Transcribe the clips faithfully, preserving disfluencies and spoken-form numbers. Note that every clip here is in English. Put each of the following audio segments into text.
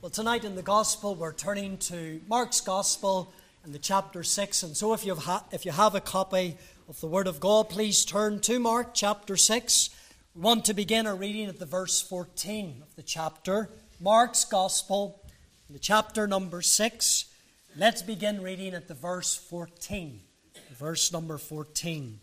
Well, tonight in the Gospel, we're turning to Mark's Gospel in the chapter six. And so if you have, if you have a copy of the Word of God, please turn to Mark chapter six. We want to begin our reading at the verse fourteen of the chapter. Mark's Gospel, the chapter number six. Let's begin reading at the verse fourteen. Verse number fourteen.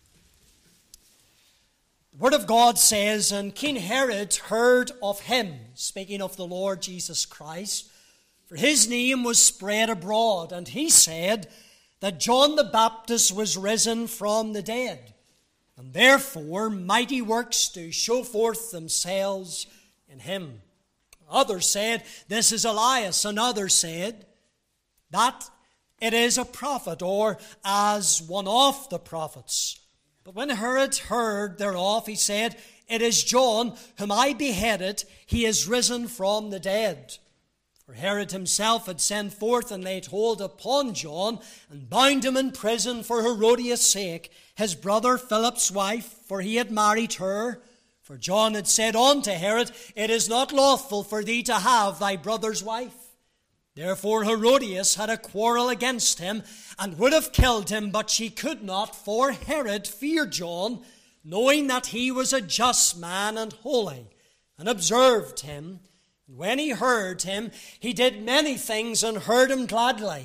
The Word of God says, "And King Herod heard of him," speaking of the Lord Jesus Christ, "for his name was spread abroad, and he said that John the Baptist was risen from the dead, and therefore mighty works do show forth themselves in him. Others said, This is Elias, and others said that it is a prophet, or as one of the prophets. But when Herod heard thereof, he said, It is John, whom I beheaded. He is risen from the dead. For Herod himself had sent forth and laid hold upon John, and bound him in prison for Herodias' sake, his brother Philip's wife, for he had married her. For John had said unto Herod, It is not lawful for thee to have thy brother's wife. Therefore Herodias had a quarrel against him, and would have killed him, but she could not, for Herod feared John, knowing that he was a just man and holy, and observed him. And when he heard him, he did many things, and heard him gladly.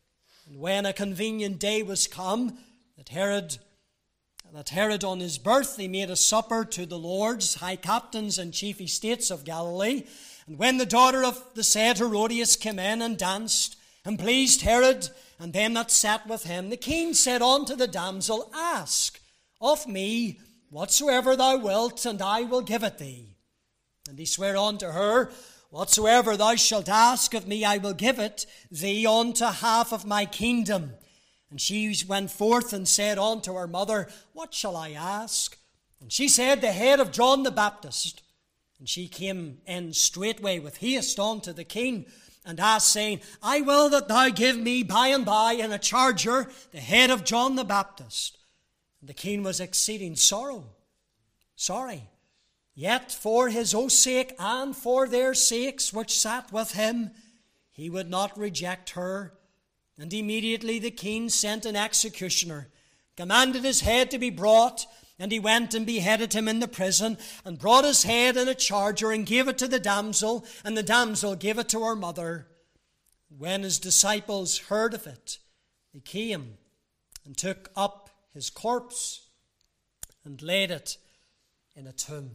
And when a convenient day was come, that Herod, that Herod on his birthday made a supper to the lords, high captains, and chief estates of Galilee. And when the daughter of the said Herodias came in and danced, and pleased Herod and them that sat with him, the king said unto the damsel, Ask of me whatsoever thou wilt, and I will give it thee. And he sware unto her, Whatsoever thou shalt ask of me, I will give it thee unto half of my kingdom. And she went forth and said unto her mother, What shall I ask? And she said, The head of John the Baptist. And she came in straightway with haste unto the king, and asked, saying, I will that thou give me by and by in a charger the head of John the Baptist. And the king was exceeding sorrow, sorry. Yet for his own sake and for their sakes which sat with him, he would not reject her. And immediately the king sent an executioner, commanded his head to be brought, and he went and beheaded him in the prison, and brought his head in a charger, and gave it to the damsel, and the damsel gave it to her mother. When his disciples heard of it, they came and took up his corpse and laid it in a tomb.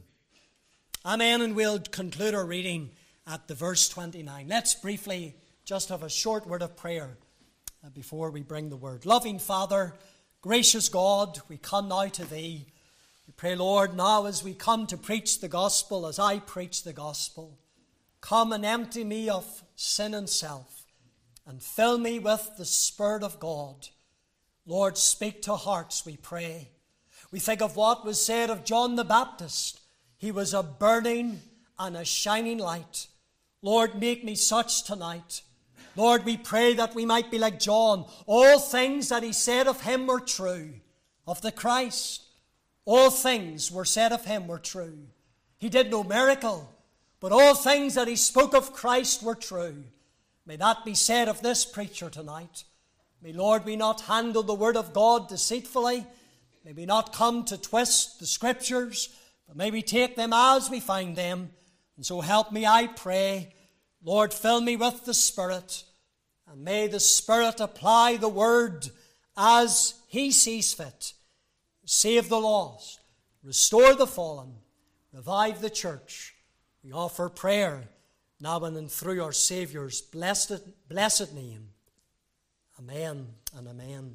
Amen, and we'll conclude our reading at the verse twenty-nine. Let's briefly just have a short word of prayer before we bring the word. Loving Father, gracious God, we come now to Thee. We pray, Lord, now as we come to preach the gospel, as I preach the gospel, come and empty me of sin and self, and fill me with the Spirit of God. Lord, speak to hearts, we pray. We think of what was said of John the Baptist. He was a burning and a shining light. Lord, make me such tonight. Lord, we pray that we might be like John. All things that he said of him were true. Of the Christ, all things were said of him were true. He did no miracle, but all things that he spoke of Christ were true. May that be said of this preacher tonight. May, Lord, we not handle the word of God deceitfully. May we not come to twist the scriptures, but may we take them as we find them. And so help me, I pray. Lord, fill me with the Spirit, and may the Spirit apply the word as He sees fit. Save the lost, restore the fallen, revive the church. We offer prayer now and through our Saviour's blessed, blessed name. Amen and amen.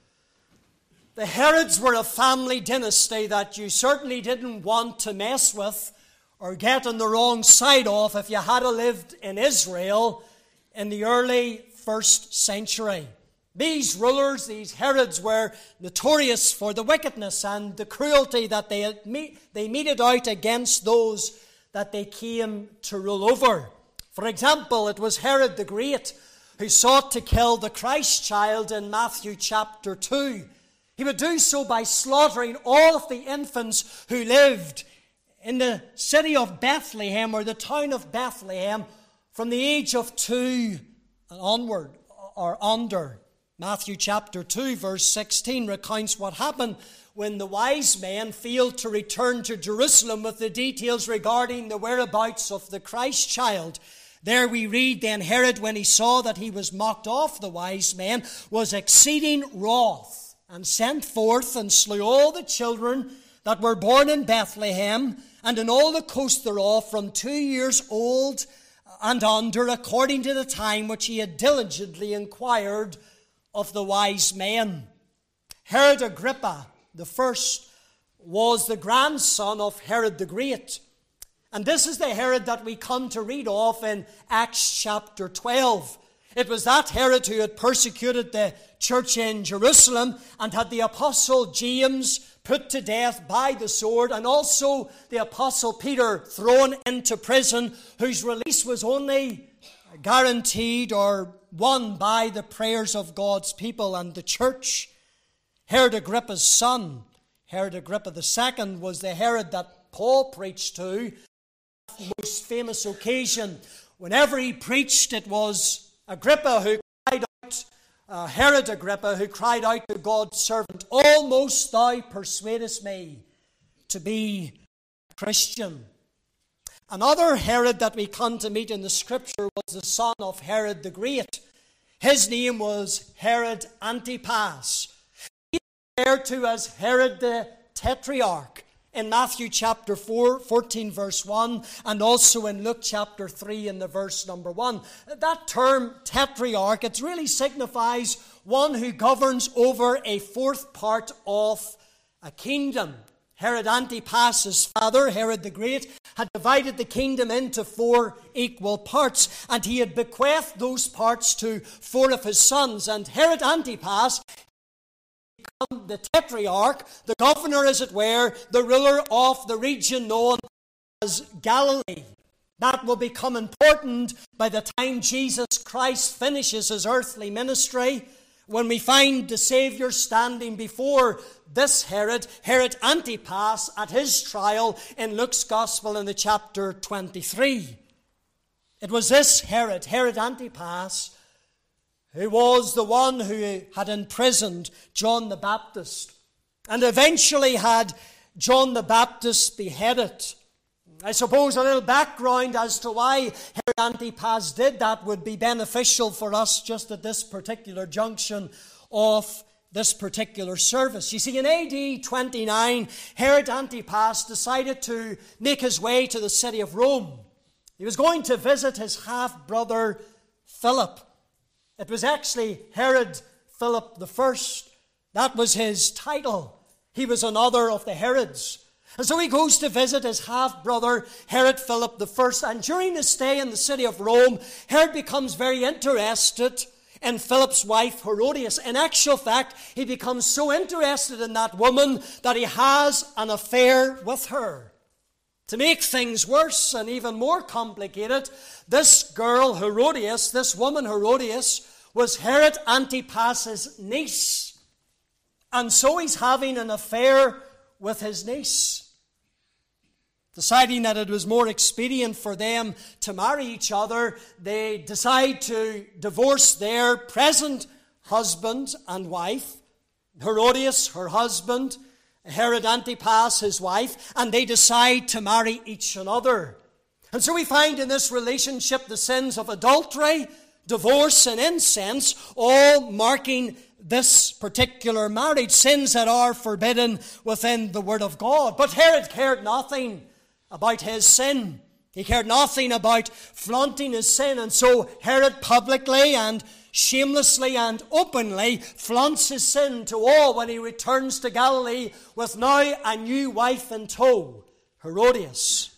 The Herods were a family dynasty that you certainly didn't want to mess with or get on the wrong side of if you had lived in Israel in the early first century. These rulers, these Herods, were notorious for the wickedness and the cruelty that they, had me- they meted out against those that they came to rule over. For example, it was Herod the Great who sought to kill the Christ child in Matthew chapter two. He would do so by slaughtering all of the infants who lived in the city of Bethlehem, or the town of Bethlehem, from the age of two and onward or under. Matthew chapter two, verse sixteen recounts what happened when the wise men failed to return to Jerusalem with the details regarding the whereabouts of the Christ child. There we read, then Herod, when he saw that he was mocked off the wise men, was exceeding wroth, and sent forth and slew all the children that were born in Bethlehem, and in all the coast thereof, from two years old and under, according to the time which he had diligently inquired of the wise men. Herod Agrippa the first was the grandson of Herod the Great. And this is the Herod that we come to read of in Acts chapter twelve. It was that Herod who had persecuted the church in Jerusalem and had the apostle James put to death by the sword, and also the apostle Peter thrown into prison, whose release was only guaranteed or won by the prayers of God's people and the church. Herod Agrippa's son, Herod Agrippa the second, was the Herod that Paul preached to. Most famous occasion, whenever he preached, it was Agrippa who cried out, uh, Herod Agrippa who cried out to God's servant, almost thou persuadest me to be a Christian. Another Herod that we come to meet in the scripture was the son of Herod the Great. His name was Herod Antipas. He is referred to as Herod the Tetrarch in Matthew chapter four, fourteen verse one, and also in Luke chapter three in the verse number one. That term tetrarch, it really signifies one who governs over a fourth part of a kingdom. Herod Antipas, his father, Herod the Great, had divided the kingdom into four equal parts, and he had bequeathed those parts to four of his sons. And Herod Antipas become the tetrarch, the governor, as it were, the ruler of the region known as Galilee. That will become important by the time Jesus Christ finishes his earthly ministry, when we find the Savior standing before this Herod, Herod Antipas, at his trial in Luke's Gospel in the chapter twenty-three. It was this Herod, Herod Antipas, who was the one who had imprisoned John the Baptist and eventually had John the Baptist beheaded. I suppose a little background as to why Herod Antipas did that would be beneficial for us just at this particular junction of this particular service. You see, in A D twenty-nine, Herod Antipas decided to make his way to the city of Rome. He was going to visit his half-brother Philip. It was actually Herod Philip the First. That was his title. He was another of the Herods. And so he goes to visit his half-brother, Herod Philip the First. And during his stay in the city of Rome, Herod becomes very interested in Philip's wife, Herodias. In actual fact, he becomes so interested in that woman that he has an affair with her. To make things worse and even more complicated, this girl, Herodias, this woman, Herodias, was Herod Antipas's niece. And so he's having an affair with his niece. Deciding that it was more expedient for them to marry each other, they decide to divorce their present husband and wife, Herodias, her husband, Herod Antipas, his wife, and they decide to marry each another. And so we find in this relationship the sins of adultery, divorce, and incense, all marking this particular marriage, sins that are forbidden within the Word of God. But Herod cared nothing about his sin. He cared nothing about flaunting his sin, and so Herod publicly and shamelessly and openly flaunts his sin to all when he returns to Galilee with now a new wife in tow, Herodias.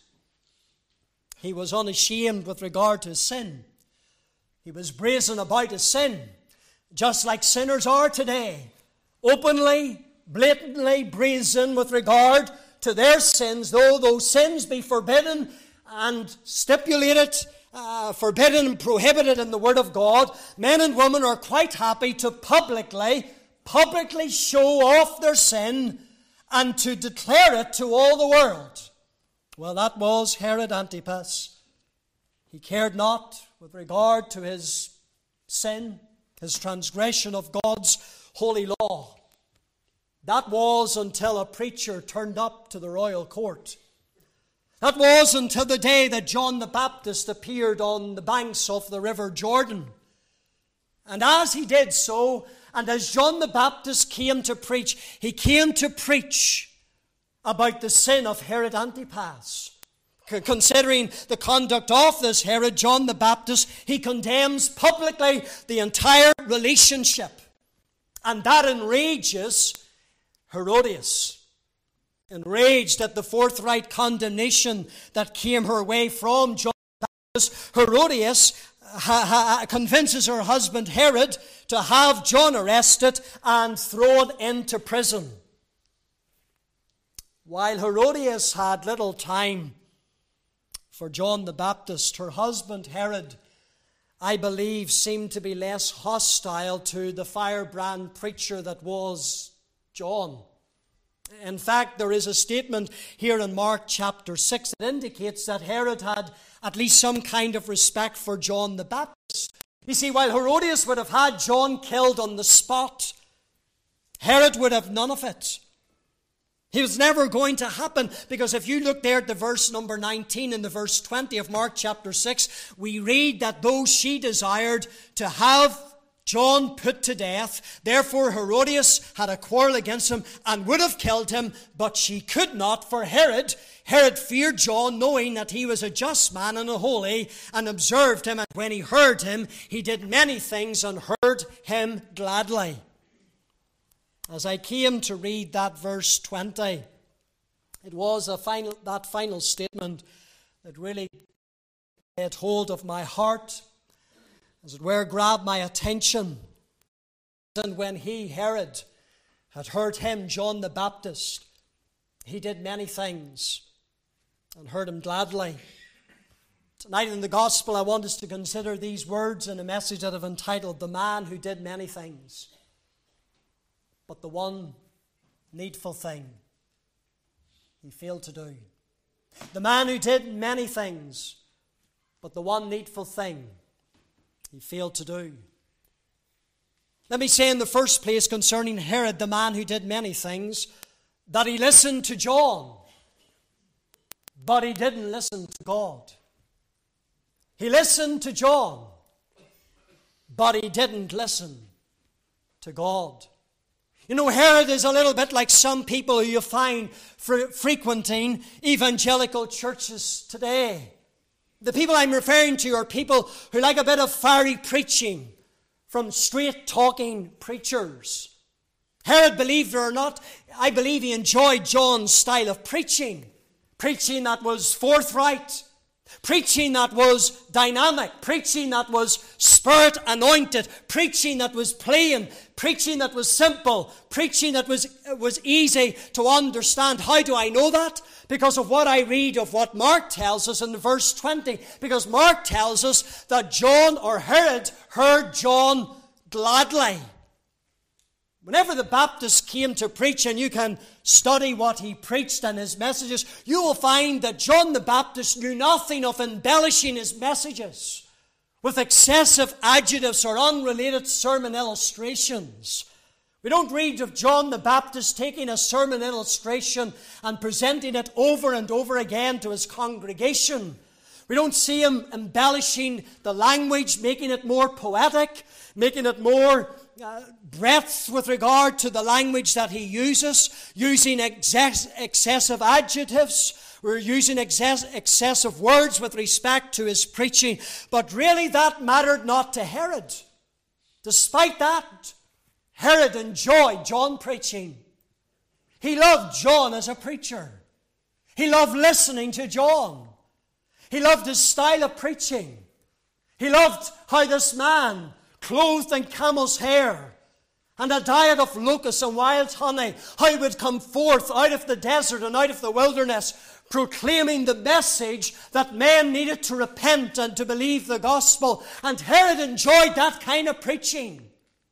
He was unashamed with regard to his sin. He was brazen about his sin, just like sinners are today, openly, blatantly brazen with regard to their sins, though those sins be forbidden and stipulated, uh, forbidden and prohibited in the Word of God. Men and women are quite happy to publicly, publicly show off their sin and to declare it to all the world. Well, that was Herod Antipas. He cared not with regard to his sin, his transgression of God's holy law. That was until a preacher turned up to the royal court. That was until the day that John the Baptist appeared on the banks of the river Jordan. And as he did so, and as John the Baptist came to preach, he came to preach about the sin of Herod Antipas. Considering the conduct of this Herod, John the Baptist, he condemns publicly the entire relationship. And that enrages Herodias. Enraged at the forthright condemnation that came her way from John the Baptist, Herodias ha- ha- convinces her husband Herod to have John arrested and thrown into prison. While Herodias had little time for John the Baptist, her husband Herod, I believe, seemed to be less hostile to the firebrand preacher that was John. In fact, there is a statement here in Mark chapter six that indicates that Herod had at least some kind of respect for John the Baptist. You see, while Herodias would have had John killed on the spot, Herod would have none of it. It was never going to happen, because if you look there at the verse number nineteen and the verse twenty of Mark chapter six, we read that though she desired to have John put to death, therefore Herodias had a quarrel against him and would have killed him, but she could not, for Herod, Herod feared John, knowing that he was a just man and a holy, and observed him, and when he heard him, he did many things and heard him gladly. As I came to read that verse twenty, it was a final, that final statement that really had hold of my heart, as it were, grabbed my attention. And when he, Herod, had heard him, John the Baptist, he did many things and heard him gladly. Tonight in the gospel, I want us to consider these words in a message that I've entitled, "The Man Who Did Many Things, but the One Needful Thing He Failed to Do." The man who did many things, but the one needful thing he failed to do. Let me say in the first place concerning Herod, the man who did many things, that he listened to John, but he didn't listen to God. He listened to John, but he didn't listen to God. You know, Herod is a little bit like some people who you find fre- frequenting evangelical churches today. The people I'm referring to are people who like a bit of fiery preaching from straight-talking preachers. Herod, believe it or not, I believe he enjoyed John's style of preaching. Preaching that was forthright. Preaching that was dynamic. Preaching that was Spirit-anointed. Preaching that was plain. Preaching that was simple. Preaching that was, was easy to understand. How do I know that? Because of what I read of what Mark tells us in verse twenty. Because Mark tells us that John, or Herod, heard John gladly. Whenever the Baptist came to preach, and you can study what he preached and his messages, you will find that John the Baptist knew nothing of embellishing his messages with excessive adjectives or unrelated sermon illustrations. We don't read of John the Baptist taking a sermon illustration and presenting it over and over again to his congregation. We don't see him embellishing the language, making it more poetic, making it more uh, breadth with regard to the language that he uses, using excess, excessive adjectives. We're using excess, excessive words with respect to his preaching. But really that mattered not to Herod. Despite that, Herod enjoyed John preaching. He loved John as a preacher. He loved listening to John. He loved his style of preaching. He loved how this man, clothed in camel's hair and a diet of locusts and wild honey, how he would come forth out of the desert and out of the wilderness, proclaiming the message that men needed to repent and to believe the gospel. And Herod enjoyed that kind of preaching.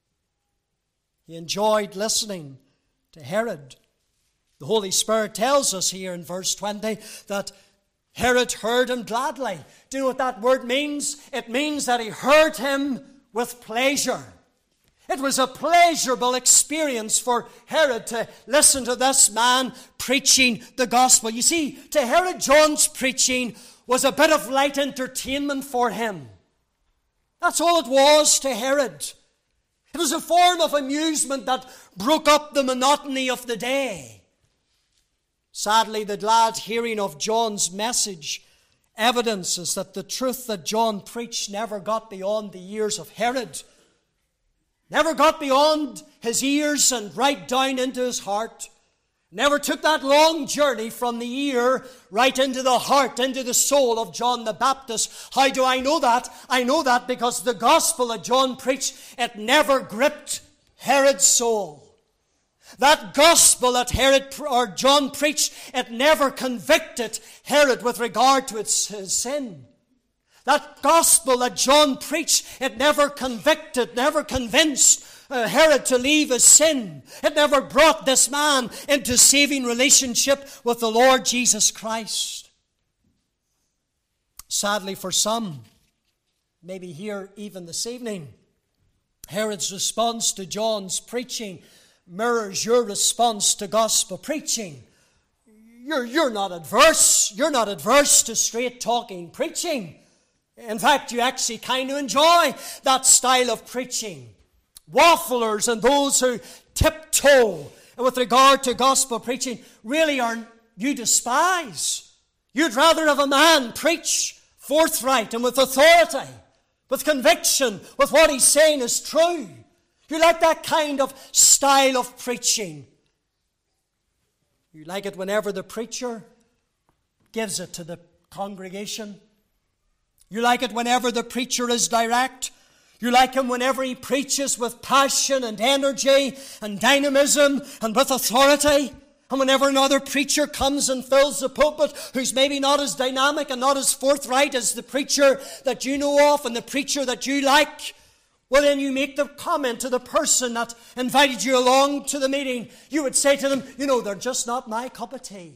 He enjoyed listening to Herod. The Holy Spirit tells us here in verse twenty that Herod heard him gladly. Do you know what that word means? It means that he heard him with pleasure. It was a pleasurable experience for Herod to listen to this man preaching the gospel. You see, to Herod, John's preaching was a bit of light entertainment for him. That's all it was to Herod. It was a form of amusement that broke up the monotony of the day. Sadly, the glad hearing of John's message evidences that the truth that John preached never got beyond the ears of Herod, never got beyond his ears and right down into his heart, never took that long journey from the ear right into the heart, into the soul of John the Baptist. How do I know that? I know that because the gospel that John preached, it never gripped Herod's soul. That gospel that Herod or John preached, it never convicted Herod with regard to its, his sin. That gospel that John preached, it never convicted, never convinced uh, Herod to leave his sin. It never brought this man into saving relationship with the Lord Jesus Christ. Sadly for some, maybe here even this evening, Herod's response to John's preaching mirrors your response to gospel preaching. You're, you're not adverse. You're not adverse to straight-talking preaching. In fact, you actually kind of enjoy that style of preaching. Wafflers and those who tiptoe with regard to gospel preaching really are you despise. You'd rather have a man preach forthright and with authority, with conviction, with what he's saying is true. You like that kind of style of preaching. You like it whenever the preacher gives it to the congregation. You like it whenever the preacher is direct. You like him whenever he preaches with passion and energy and dynamism and with authority. And whenever another preacher comes and fills the pulpit who's maybe not as dynamic and not as forthright as the preacher that you know of and the preacher that you like, well, then you make the comment to the person that invited you along to the meeting. You would say to them, you know, they're just not my cup of tea.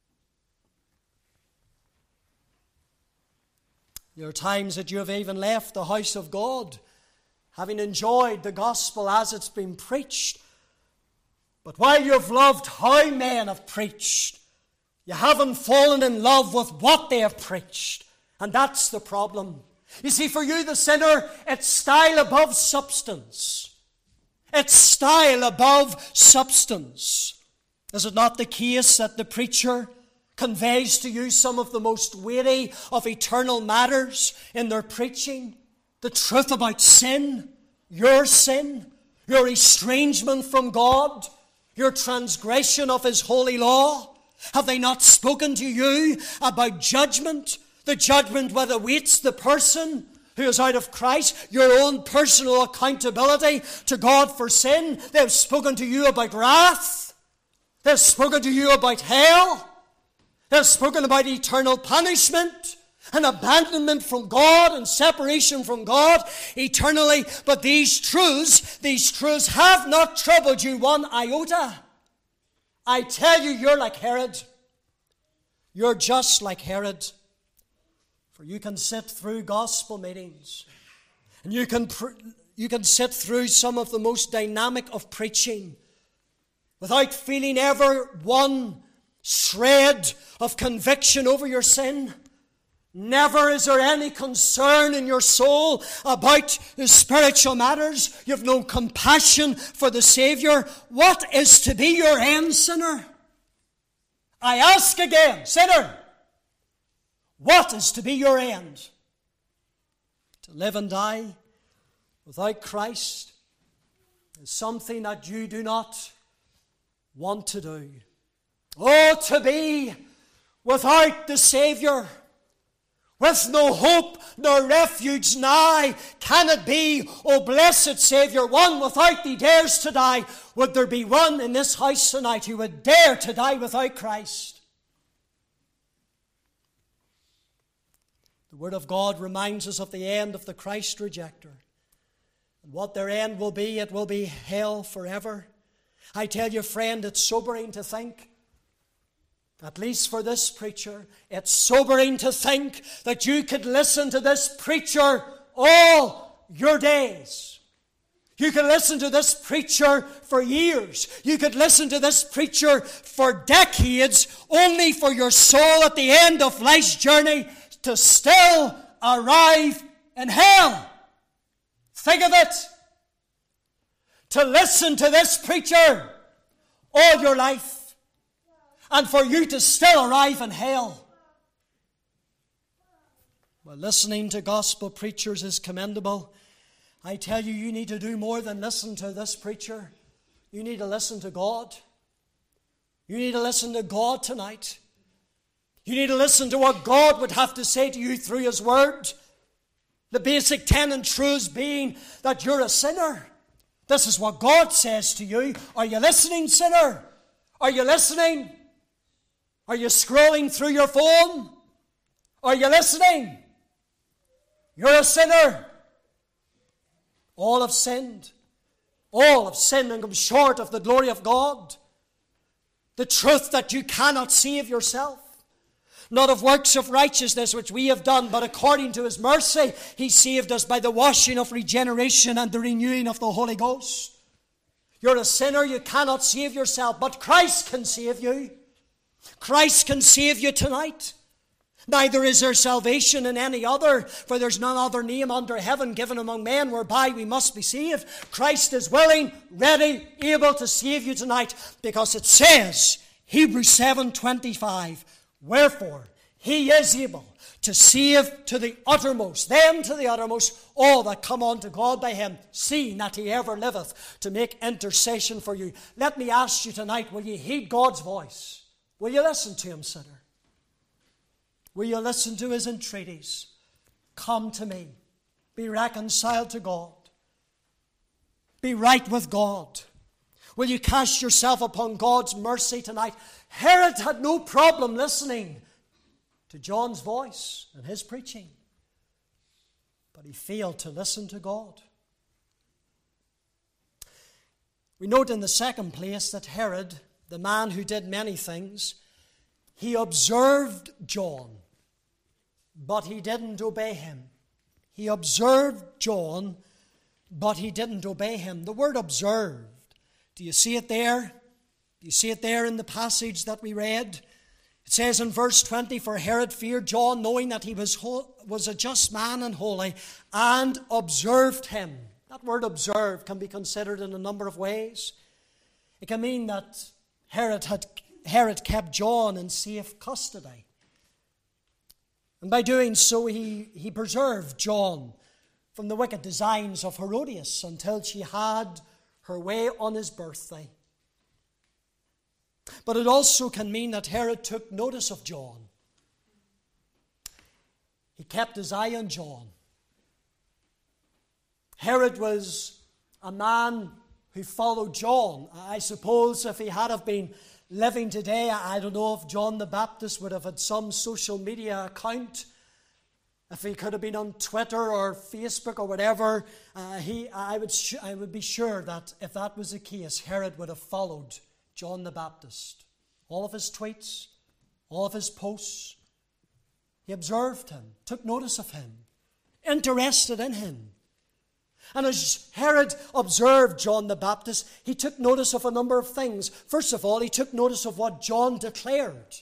There are times that you have even left the house of God, having enjoyed the gospel as it's been preached. But while you've loved how men have preached, you haven't fallen in love with what they have preached. And that's the problem. You see, for you, the sinner, it's style above substance. It's style above substance. Is it not the case that the preacher conveys to you some of the most weighty of eternal matters in their preaching? The truth about sin, your sin, your estrangement from God, your transgression of His holy law. Have they not spoken to you about judgment? The judgment that awaits the person who is out of Christ, your own personal accountability to God for sin. They've spoken to you about wrath. They've spoken to you about hell. They've spoken about eternal punishment and abandonment from God and separation from God eternally. But these truths, these truths have not troubled you one iota. I tell you, you're like Herod. You're just like Herod. For you can sit through gospel meetings, and you can pr- you can sit through some of the most dynamic of preaching without feeling ever one shred of conviction over your sin. Never is there any concern in your soul about the spiritual matters. You have no compassion for the Savior. What is to be your end, sinner? I ask again, sinner, what is to be your end? To live and die without Christ is something that you do not want to do. Oh, to be without the Savior, with no hope nor refuge nigh, can it be, O blessed Savior, one without thee dares to die? Would there be one in this house tonight who would dare to die without Christ? The Word of God reminds us of the end of the Christ rejecter. And what their end will be, it will be hell forever. I tell you, friend, it's sobering to think At least for this preacher, it's sobering to think that you could listen to this preacher all your days. You could listen to this preacher for years. You could listen to this preacher for decades, only for your soul at the end of life's journey to still arrive in hell. Think of it. To listen to this preacher all your life, and for you to still arrive in hell. Well, listening to gospel preachers is commendable. I tell you, you need to do more than listen to this preacher. You need to listen to God. You need to listen to God tonight. You need to listen to what God would have to say to you through His Word. The basic tenet truths being that you're a sinner. This is what God says to you. Are you listening, sinner? Are you listening? Are you scrolling through your phone? Are you listening? You're a sinner. All have sinned. All have sinned and come short of the glory of God. The truth that you cannot save yourself. Not of works of righteousness which we have done, but according to His mercy, He saved us by the washing of regeneration and the renewing of the Holy Ghost. You're a sinner, you cannot save yourself, but Christ can save you. Christ can save you tonight. Neither is there salvation in any other, for there's none other name under heaven given among men whereby we must be saved. Christ is willing, ready, able to save you tonight, because it says, Hebrews seven twenty-five, wherefore He is able to save to the uttermost, them to the uttermost, all that come unto God by Him, seeing that He ever liveth to make intercession for you. Let me ask you tonight, will you heed God's voice? Will you listen to Him, sinner? Will you listen to His entreaties? Come to me. Be reconciled to God. Be right with God. Will you cast yourself upon God's mercy tonight? Herod had no problem listening to John's voice and his preaching, but he failed to listen to God. We note in the second place that Herod, the man who did many things, he observed John, but he didn't obey him. He observed John, but he didn't obey him. The word observed, do you see it there? Do you see it there in the passage that we read? It says in verse twenty, for Herod feared John, knowing that he was, ho- was a just man and holy, and observed him. That word observe can be considered in a number of ways. It can mean that Herod had Herod kept John in safe custody. And by doing so, he, he preserved John from the wicked designs of Herodias until she had her way on his birthday. But it also can mean that Herod took notice of John. He kept his eye on John. Herod was a man who followed John. I suppose if he had have been living today, I don't know if John the Baptist would have had some social media account. If he could have been on Twitter or Facebook or whatever, uh, he, I would, sh- I would be sure that if that was the case, Herod would have followed John the Baptist. All of his tweets, all of his posts. He observed him, took notice of him, interested in him. And as Herod observed John the Baptist, he took notice of a number of things. First of all, he took notice of what John declared.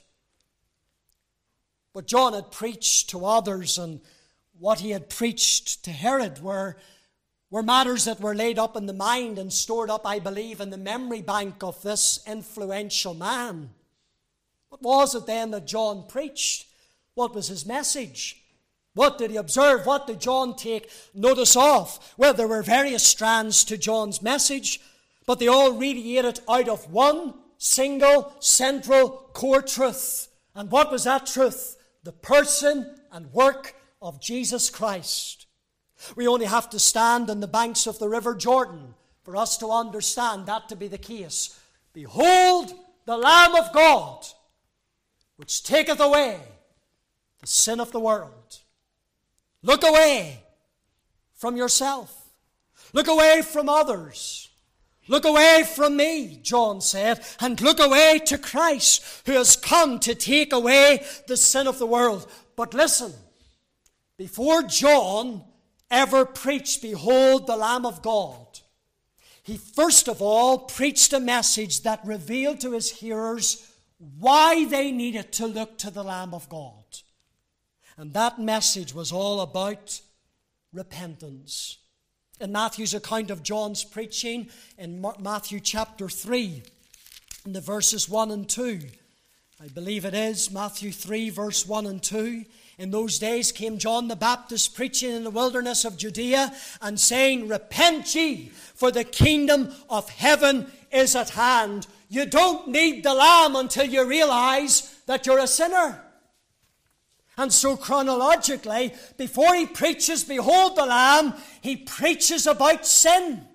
What John had preached to others and what he had preached to Herod were, were matters that were laid up in the mind and stored up, I believe, in the memory bank of this influential man. What was it then that John preached? What was his message? What did he observe? What did John take notice of? Well, there were various strands to John's message, but they all radiated out of one single, central, core truth. And what was that truth? The person and work of Jesus Christ. We only have to stand on the banks of the River Jordan for us to understand that to be the case. Behold the Lamb of God, which taketh away the sin of the world. Look away from yourself. Look away from others. Look away from me, John said, and look away to Christ, who has come to take away the sin of the world. But listen, before John ever preached, "Behold the Lamb of God," he first of all preached a message that revealed to his hearers why they needed to look to the Lamb of God. And that message was all about repentance. In Matthew's account of John's preaching, in Matthew chapter three, in the verses one and two, I believe it is, Matthew three, verse one and two, "In those days came John the Baptist preaching in the wilderness of Judea and saying, 'Repent ye, for the kingdom of heaven is at hand.'" You don't need the Lamb until you realize that you're a sinner. And so chronologically, before he preaches, "Behold the Lamb," he preaches about sin.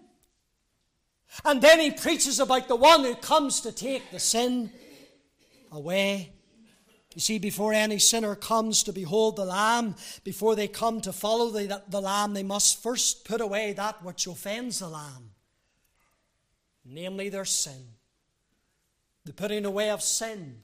And then he preaches about the one who comes to take the sin away. You see, before any sinner comes to behold the Lamb, before they come to follow the, the Lamb, they must first put away that which offends the Lamb, namely their sin. The putting away of sin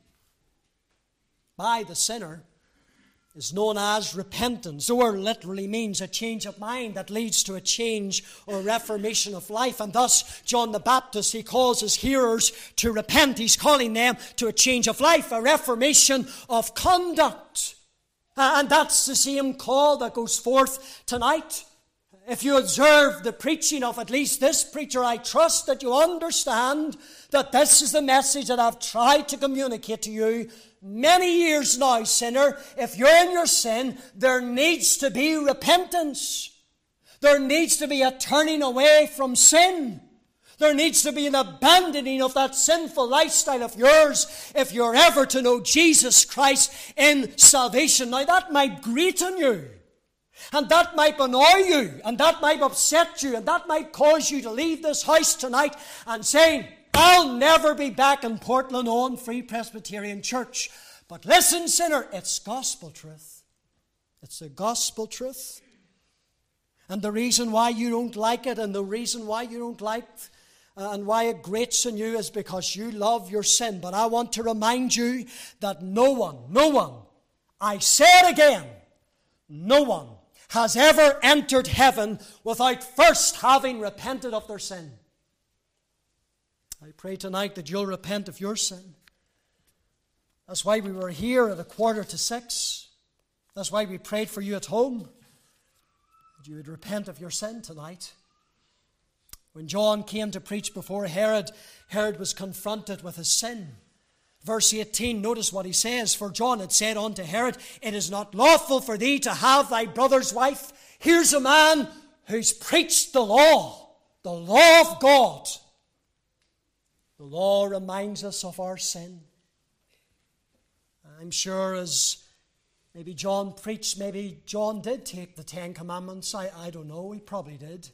by the sinner is known as repentance. The word literally means a change of mind that leads to a change or reformation of life. And thus, John the Baptist, he calls his hearers to repent. He's calling them to a change of life, a reformation of conduct. And that's the same call that goes forth tonight. If you observe the preaching of at least this preacher, I trust that you understand that this is the message that I've tried to communicate to you many years now, sinner. If you're in your sin, there needs to be repentance. There needs to be a turning away from sin. There needs to be an abandoning of that sinful lifestyle of yours if you're ever to know Jesus Christ in salvation. Now, that might grate on you, and that might annoy you, and that might upset you, and that might cause you to leave this house tonight and saying, "I'll never be back in Portland on Free Presbyterian Church." But listen, sinner, it's gospel truth. It's the gospel truth. And the reason why you don't like it, and the reason why you don't like uh, and why it grates on you is because you love your sin. But I want to remind you that no one, no one, I say it again, no one has ever entered heaven without first having repented of their sin. I pray tonight that you'll repent of your sin. That's why we were here at a quarter to six. That's why we prayed for you at home, that you would repent of your sin tonight. When John came to preach before Herod, Herod was confronted with his sin. Verse eighteen, notice what he says. "For John had said unto Herod, It is not lawful for thee to have thy brother's wife." Here's a man who's preached the law, the law of God. The law reminds us of our sin. I'm sure as maybe John preached, maybe John did take the Ten Commandments. I, I don't know. He probably did.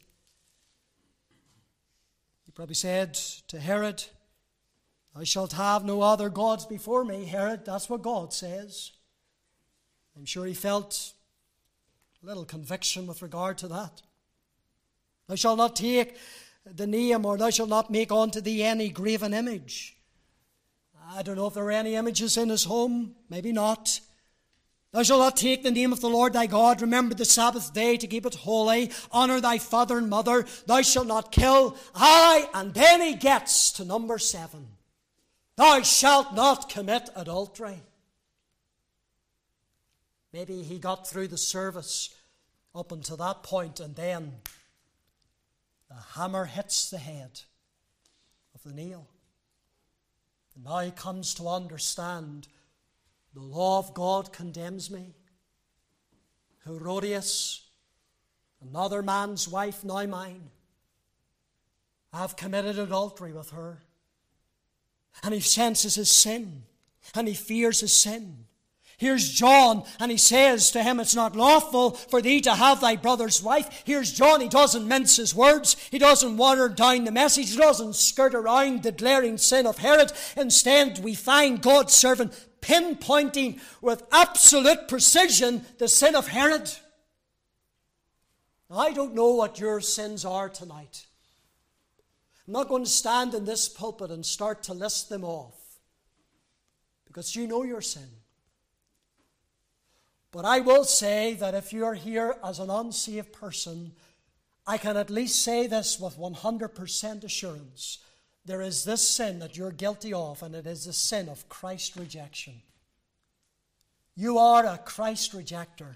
He probably said to Herod, "Thou shalt have no other gods before me." Herod, that's what God says. I'm sure he felt a little conviction with regard to that. "Thou shalt not take the name, or thou shalt not make unto thee any graven image." I don't know if there were any images in his home. Maybe not. "Thou shalt not take the name of the Lord thy God. Remember the Sabbath day to keep it holy. Honor thy father and mother. Thou shalt not kill." Aye, and then he gets to number seven. "Thou shalt not commit adultery." Maybe he got through the service up until that point, and then the hammer hits the head of the nail. And now he comes to understand the law of God condemns me. Herodias, another man's wife, now mine. I've committed adultery with her. And he senses his sin, and he fears his sin. Here's John, and he says to him, "It's not lawful for thee to have thy brother's wife." Here's John. He doesn't mince his words. He doesn't water down the message. He doesn't skirt around the glaring sin of Herod. Instead, we find God's servant pinpointing with absolute precision the sin of Herod. Now, I don't know what your sins are tonight. I'm not going to stand in this pulpit and start to list them off, because you know your sin. But I will say that if you are here as an unsaved person, I can at least say this with one hundred percent assurance. There is this sin that you're guilty of, and it is the sin of Christ rejection. You are a Christ rejecter.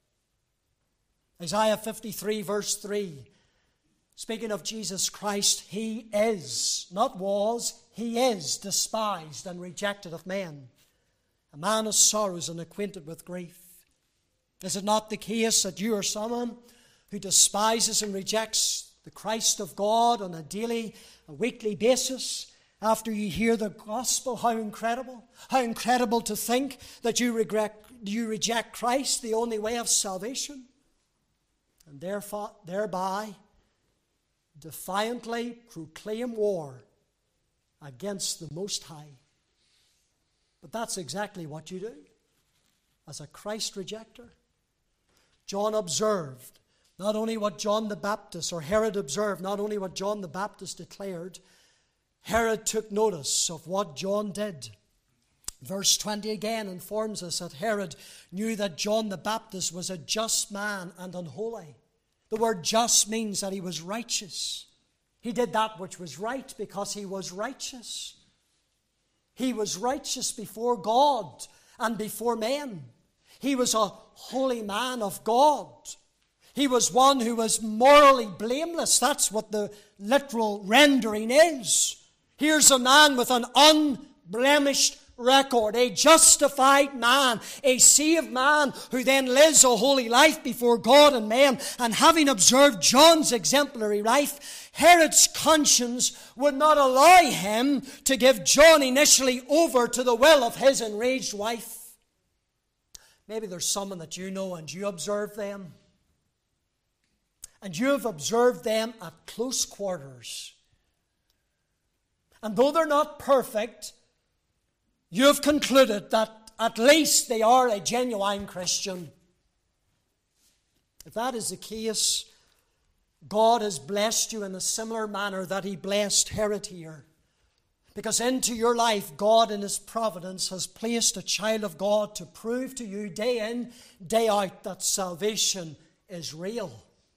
Isaiah fifty-three verse three, speaking of Jesus Christ, He is, not was, He is despised and rejected of men, a man of sorrows and acquainted with grief. Is it not the case that you are someone who despises and rejects the Christ of God on a daily, a weekly basis? After you hear the gospel, how incredible, how incredible to think that you regret, you reject Christ, the only way of salvation, and therefore, thereby defiantly proclaim war against the Most High. But that's exactly what you do as a Christ rejecter. John observed not only what John the Baptist, or Herod observed not only what John the Baptist declared, Herod took notice of what John did. Verse twenty again informs us that Herod knew that John the Baptist was a just man and unholy. The word just means that he was righteous. He did that which was right because he was righteous. He was righteous before God and before men. He was a holy man of God. He was one who was morally blameless. That's what the literal rendering is. Here's a man with an unblemished record, a justified man, a saved man who then lives a holy life before God and men. And having observed John's exemplary life, Herod's conscience would not allow him to give John initially over to the will of his enraged wife. Maybe there's someone that you know and you observe them. And you have observed them at close quarters. And though they're not perfect, you have concluded that at least they are a genuine Christian. If that is the case, God has blessed you in a similar manner that He blessed Herod here. Because into your life, God in His providence has placed a child of God to prove to you day in, day out that salvation is real.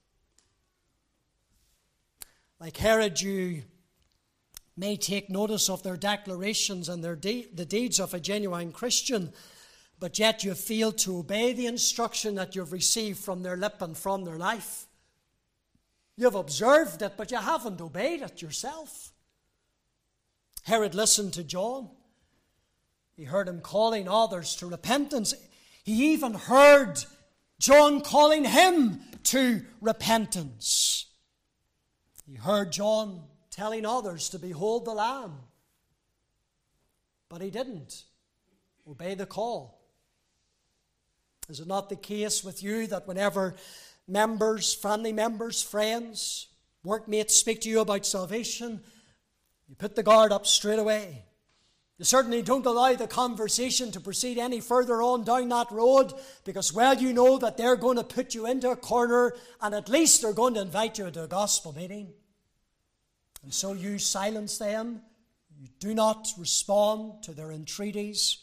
Like Herod, you may take notice of their declarations and their de- the deeds of a genuine Christian, but yet you fail to obey the instruction that you've received from their lip and from their life. You've observed it, but you haven't obeyed it yourself. Herod listened to John. He heard him calling others to repentance. He even heard John calling him to repentance. He heard John telling others to behold the Lamb. But he didn't obey the call. Is it not the case with you that whenever members, family members, friends, workmates speak to you about salvation, you put the guard up straight away? You certainly don't allow the conversation to proceed any further on down that road, because, well, you know that they're going to put you into a corner and at least they're going to invite you to a gospel meeting. And so you silence them. You do not respond to their entreaties.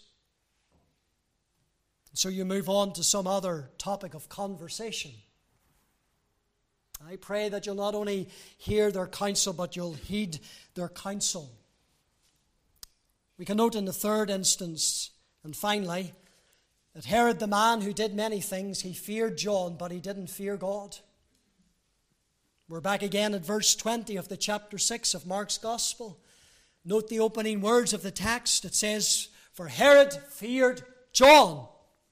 And so you move on to some other topic of conversation. I pray that you'll not only hear their counsel, but you'll heed their counsel. We can note in the third instance, and finally, that Herod, the man who did many things, he feared John, but he didn't fear God. We're back again at verse twenty of the chapter six of Mark's Gospel. Note the opening words of the text. It says, "For Herod feared John."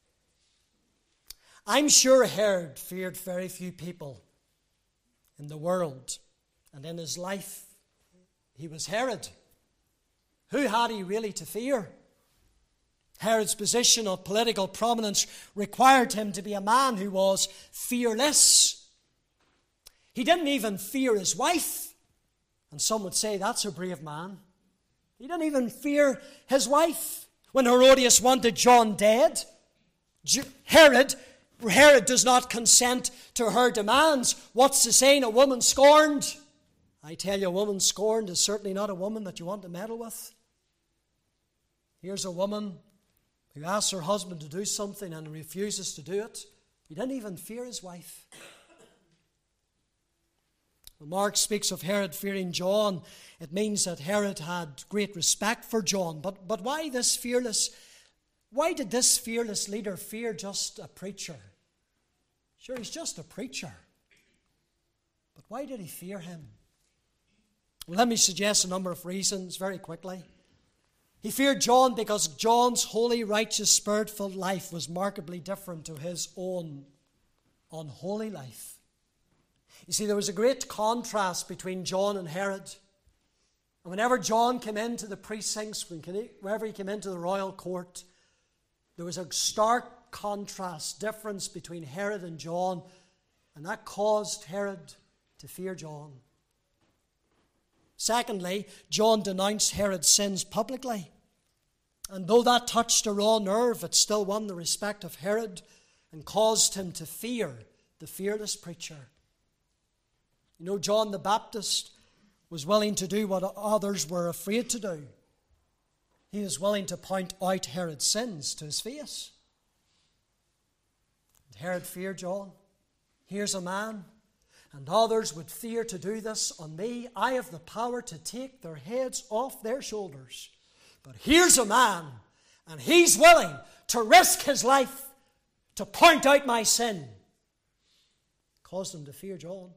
I'm sure Herod feared very few people in the world, and in his life he was Herod. Who had he really to fear? Herod's position of political prominence required him to be a man who was fearless. He didn't even fear his wife, and some would say that's a brave man. He didn't even fear his wife. When Herodias wanted John dead, Herod Herod does not consent to her demands. What's the saying? A woman scorned, I tell you, a woman scorned is certainly not a woman that you want to meddle with. Here's a woman who asks her husband to do something and refuses to do it. He didn't even fear his wife. When Mark speaks of Herod fearing John, it means that Herod had great respect for John. But, but why this fearless, why did this fearless leader fear just a preacher? Sure, he's just a preacher. But why did he fear him? Well, let me suggest a number of reasons very quickly. He feared John because John's holy, righteous, spirit-filled life was markedly different to his own unholy life. You see, there was a great contrast between John and Herod. And whenever John came into the precincts, whenever he came into the royal court, there was a stark contrast, difference between Herod and John, and that caused Herod to fear John. Secondly, John denounced Herod's sins publicly. And though that touched a raw nerve, it still won the respect of Herod and caused him to fear the fearless preacher. You know, John the Baptist was willing to do what others were afraid to do. He was willing to point out Herod's sins to his face. And Herod feared John. Here's a man, and others would fear to do this on me. I have the power to take their heads off their shoulders. But here's a man, and he's willing to risk his life to point out my sin. Caused him to fear John.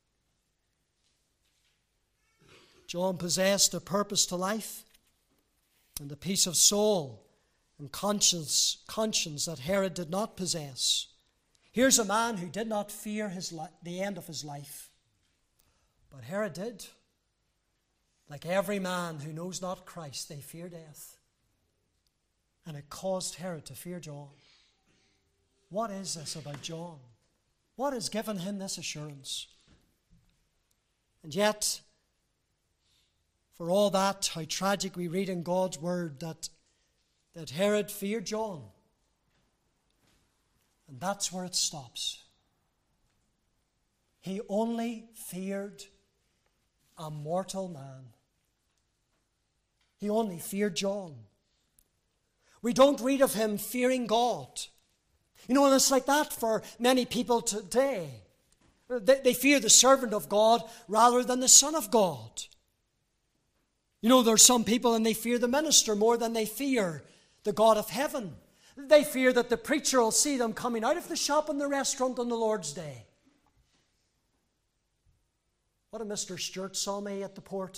John possessed a purpose to life and a peace of soul and conscience, conscience that Herod did not possess. Here's a man who did not fear his li- the end of his life. But Herod did. Like every man who knows not Christ, they fear death. And it caused Herod to fear John. What is this about John? What has given him this assurance? And yet, for all that, how tragic we read in God's word that, that Herod feared John. And that's where it stops. He only feared a mortal man. He only feared John. We don't read of him fearing God. You know, and it's like that for many people today. They, they fear the servant of God rather than the Son of God. You know, there are some people and they fear the minister more than they fear the God of heaven. They fear that the preacher will see them coming out of the shop and the restaurant on the Lord's day. What if Mister Stewart saw me at the port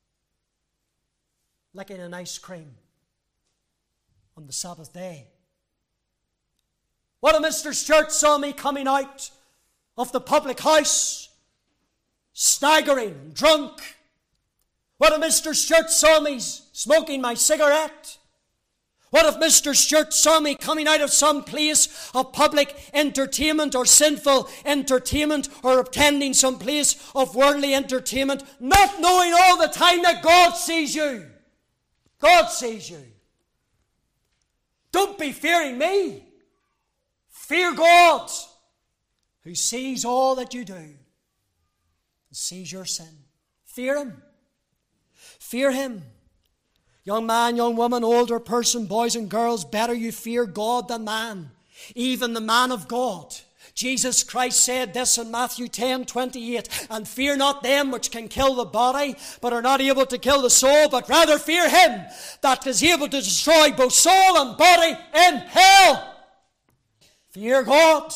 licking an ice cream on the Sabbath day? What if Mister Stewart saw me coming out of the public house staggering and drunk? What if Mister Stewart saw me smoking my cigarette? What if Mister Stewart saw me coming out of some place of public entertainment or sinful entertainment or attending some place of worldly entertainment, not knowing all the time that God sees you? God sees you. Don't be fearing me. Fear God, who sees all that you do and sees your sin. Fear Him. Fear Him. Young man, young woman, older person, boys and girls, better you fear God than man, even the man of God. Jesus Christ said this in Matthew ten twenty-eight, and fear not them which can kill the body, but are not able to kill the soul, but rather fear Him that is able to destroy both soul and body in hell. Fear God.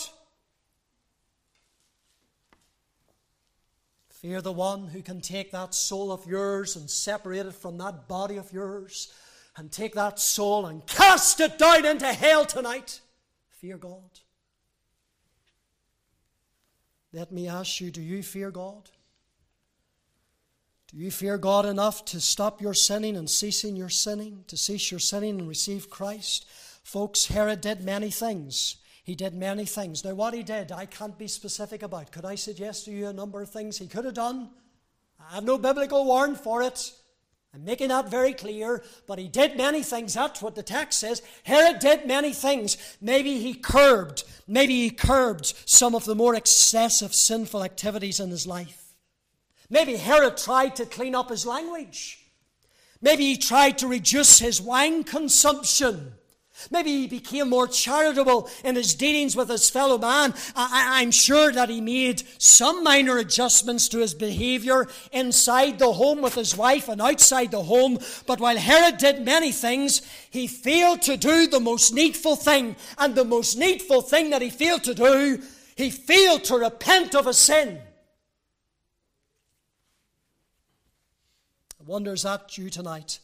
Fear the one who can take that soul of yours and separate it from that body of yours and take that soul and cast it down into hell tonight. Fear God. Let me ask you, do you fear God? Do you fear God enough to stop your sinning and ceasing your sinning, to cease your sinning and receive Christ? Folks, Herod did many things. He did many things. Now, what he did, I can't be specific about. Could I suggest to you a number of things he could have done? I have no biblical warrant for it. I'm making that very clear. But he did many things. That's what the text says. Herod did many things. Maybe he curbed, maybe he curbed some of the more excessive sinful activities in his life. Maybe Herod tried to clean up his language. Maybe he tried to reduce his wine consumption. Maybe he became more charitable in his dealings with his fellow man. I, I'm sure that he made some minor adjustments to his behavior inside the home with his wife and outside the home. But while Herod did many things, he failed to do the most needful thing. And the most needful thing that he failed to do, he failed to repent of his sin. I wonder, is that you tonight?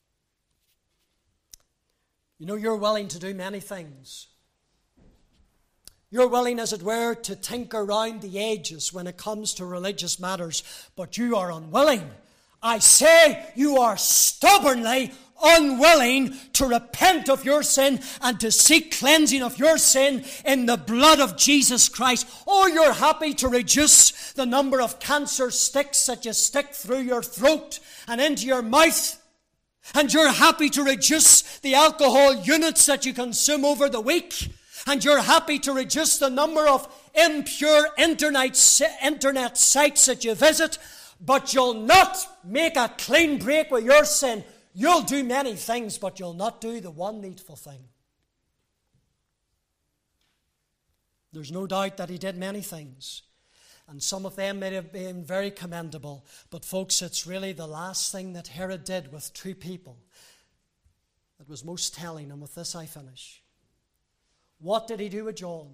You know, you're willing to do many things. You're willing, as it were, to tinker around the edges when it comes to religious matters, but you are unwilling. I say you are stubbornly unwilling to repent of your sin and to seek cleansing of your sin in the blood of Jesus Christ. Or you're happy to reduce the number of cancer sticks that you stick through your throat and into your mouth. And you're happy to reduce the alcohol units that you consume over the week. And you're happy to reduce the number of impure internet, internet sites that you visit. But you'll not make a clean break with your sin. You'll do many things, but you'll not do the one needful thing. There's no doubt that he did many things. And some of them may have been very commendable. But folks, it's really the last thing that Herod did with two people that was most telling. And with this I finish. What did he do with John?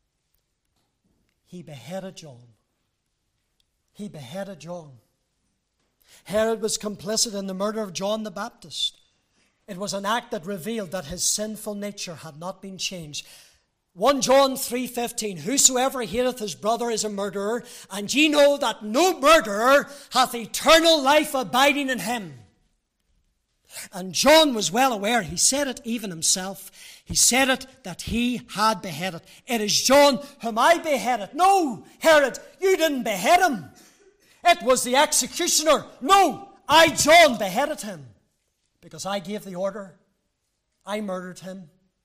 He beheaded John. He beheaded John. Herod was complicit in the murder of John the Baptist. It was an act that revealed that his sinful nature had not been changed. First John three fifteen, whosoever hateth his brother is a murderer, and ye know that no murderer hath eternal life abiding in him. And John was well aware, he said it even himself, he said it that he had beheaded. It is John whom I beheaded. No, Herod, you didn't behead him. It was the executioner. No, I, John, beheaded him because I gave the order. I murdered him.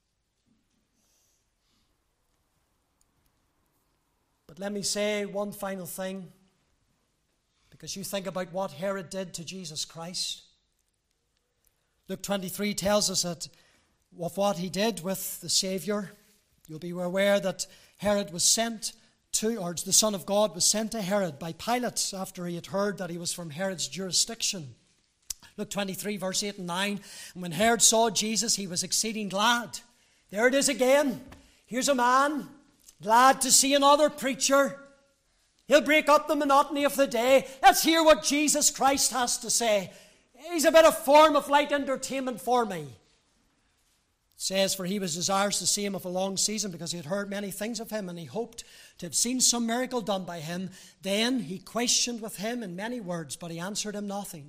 But let me say one final thing, because you think about what Herod did to Jesus Christ. Luke twenty-three tells us that of what he did with the Savior. You'll be aware that Herod was sent to, or the Son of God was sent to Herod by Pilate after he had heard that he was from Herod's jurisdiction. Luke twenty-three, verse eight and nine. And when Herod saw Jesus, he was exceeding glad. There it is again. Here's a man glad to see another preacher. He'll break up the monotony of the day. Let's hear what Jesus Christ has to say. He's a bit of form of light entertainment for me. It says, for he was desirous to see him of a long season, because he had heard many things of him, and he hoped to have seen some miracle done by him. Then he questioned with him in many words, but he answered him nothing.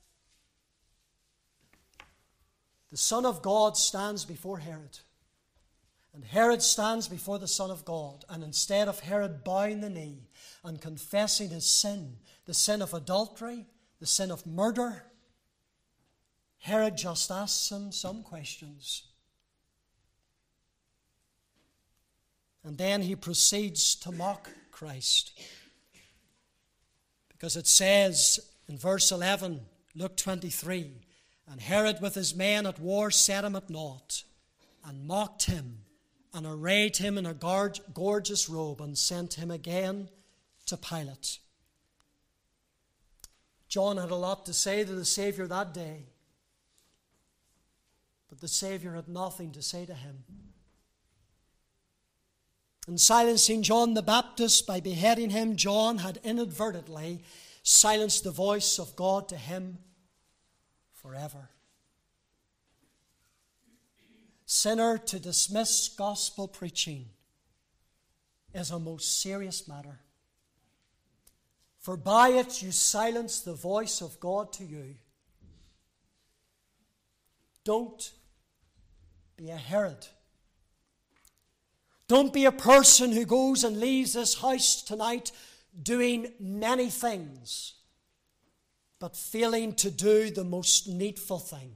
The Son of God stands before Herod. And Herod stands before the Son of God. And instead of Herod bowing the knee and confessing his sin, the sin of adultery, the sin of murder, Herod just asks him some questions. And then he proceeds to mock Christ. Because it says in verse eleven, Luke twenty-three, and Herod with his men at war set him at naught, and mocked him, and arrayed him in a gorgeous robe, and sent him again to Pilate. John had a lot to say to the Savior that day, but the Savior had nothing to say to him. In silencing John the Baptist by beheading him, John had inadvertently silenced the voice of God to him forever. Sinner, to dismiss gospel preaching is a most serious matter. For by it you silence the voice of God to you. Don't be a Herod. Don't be a person who goes and leaves this house tonight doing many things, but failing to do the most needful thing.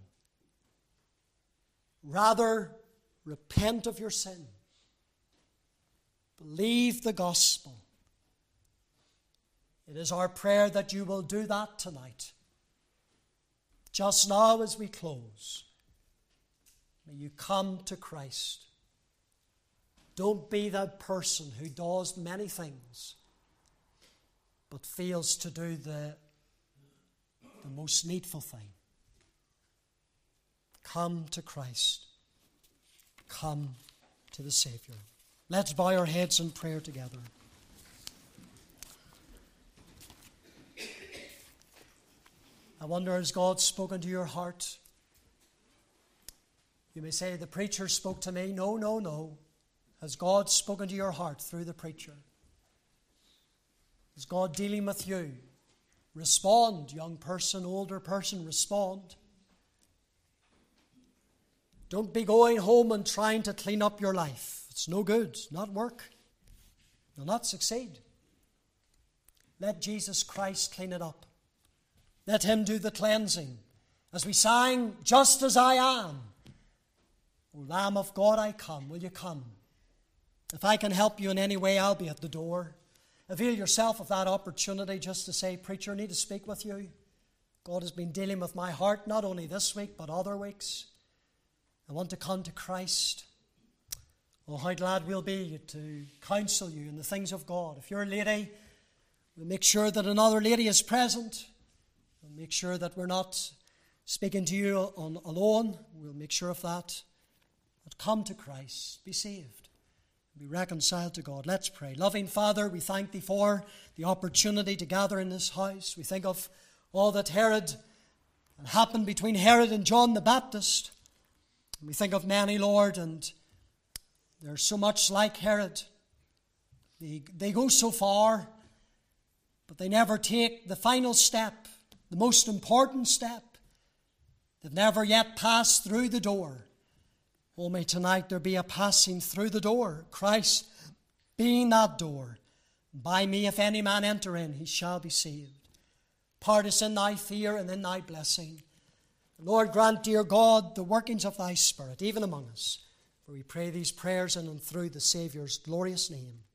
Rather, repent of your sin. Believe the gospel. It is our prayer that you will do that tonight. Just now as we close, may you come to Christ. Don't be that person who does many things but fails to do the, the most needful thing. Come to Christ. Come to the Savior. Let's bow our heads in prayer together. I wonder, has God spoken to your heart? You may say, the preacher spoke to me. No, no, no. Has God spoken to your heart through the preacher? Is God dealing with you? Respond, young person, older person, respond. Don't be going home and trying to clean up your life. It's no good, not work. You'll not succeed. Let Jesus Christ clean it up. Let him do the cleansing. As we sang, just as I am, O Lamb of God, I come. Will you come? If I can help you in any way, I'll be at the door. Avail yourself of that opportunity just to say, preacher, I need to speak with you. God has been dealing with my heart, not only this week, but other weeks. I want to come to Christ. Oh, how glad we'll be to counsel you in the things of God. If you're a lady, we'll make sure that another lady is present. We'll make sure that we're not speaking to you on, alone. We'll make sure of that. But come to Christ. Be saved. Be reconciled to God. Let's pray. Loving Father, we thank thee for the opportunity to gather in this house. We think of all that Herod and happened between Herod and John the Baptist. And we think of many, Lord, and they're so much like Herod. They, they go so far, but they never take the final step, the most important step. They've never yet passed through the door. Oh, may tonight there be a passing through the door, Christ being that door. By me, if any man enter in, he shall be saved. Part us in thy fear and in thy blessing. Lord, grant, dear God, the workings of thy Spirit, even among us. For we pray these prayers in and through the Saviour's glorious name.